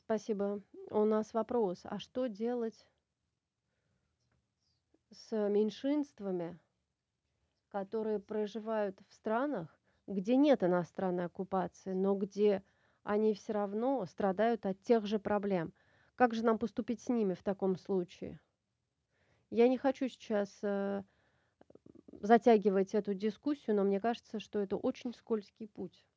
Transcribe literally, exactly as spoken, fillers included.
Спасибо. У нас вопрос: а что делать с меньшинствами, которые проживают в странах, где нет иностранной оккупации, но где они всё равно страдают от тех же проблем? Как же нам поступить с ними в таком случае? Я не хочу сейчас, э, затягивать эту дискуссию, но мне кажется, что это очень скользкий путь.